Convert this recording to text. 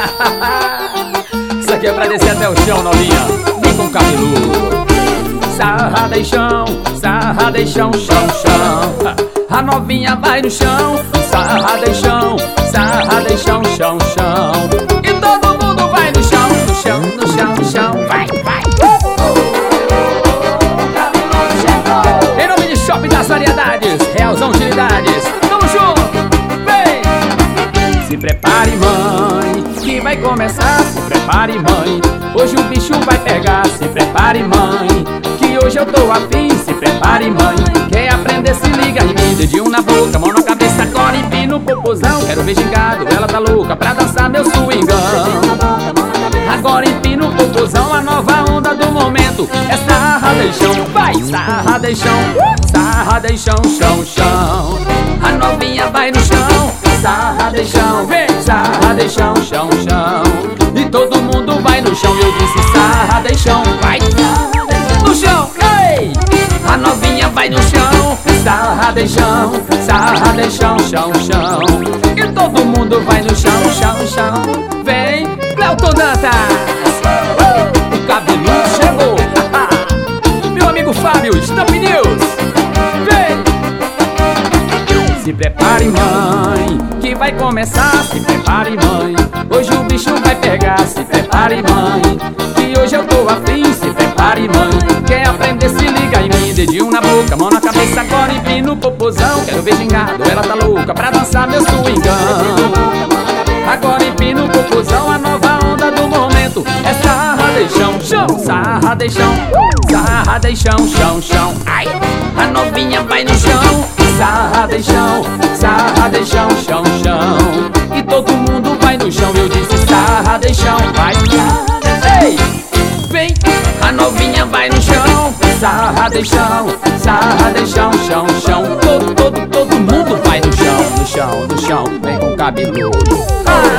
Isso aqui é pra descer até o chão, novinha. Vem com cabeludo. Sarrada e chão, chão, chão. A novinha vai no chão. Sarrada e chão, chão, chão. E todo mundo vai no chão, no chão, no chão, no chão. Vai, vai. Em nome de Shopping das Variedades, Realzão Utilidades. Tamo junto, vem. Se prepare, mãe, que vai começar. Se prepare, mãe, hoje o bicho vai pegar. Se prepare, mãe, que hoje eu tô afim. Se prepare, mãe, quer aprender, se liga em mim. Dedinho na boca, mão na cabeça, agora empina o popozão. Quero ver gingado, ela tá louca pra dançar meu swingão. Agora empina o popozão, a nova onda do momento é sarrada e chão. Vai, sarrada e chão, chão, chão. A novinha vai no chão, sarrada e chão, vem, sarrada e chão, chão, chão. E todo mundo vai no chão, eu disse sarrada e chão. Vai, no chão, ei! A novinha vai no chão, sarrada e chão, chão, chão. E todo mundo vai no chão, chão, chão. Vem, Cleuton Dantas, o cabeludo chegou. Meu amigo Fábio, Stamp News. Vem! Se prepare, mãe, que vai começar. Se prepare, mãe, hoje o bicho vai pegar. Se prepare, mãe, que hoje eu tô afim. Se prepare, mãe, quer aprender, se liga em mim. Dedinho na boca, mão na cabeça, agora empina o popozão. Quero ver gingado, ela tá louca pra dançar meu swingão. Agora empina o popozão, a nova onda do momento é sarrada e chão, chão, sarrada e chão, chão, chão. Ai, a novinha vai no chão, sarrada e chão, chão, chão. E todo mundo vai no chão, eu disse sarrada e chão. Vai, ei, vem, a novinha vai no chão, sarrada e chão, chão, chão. Todo mundo vai no chão, no chão, no chão. Vem com cabeludo.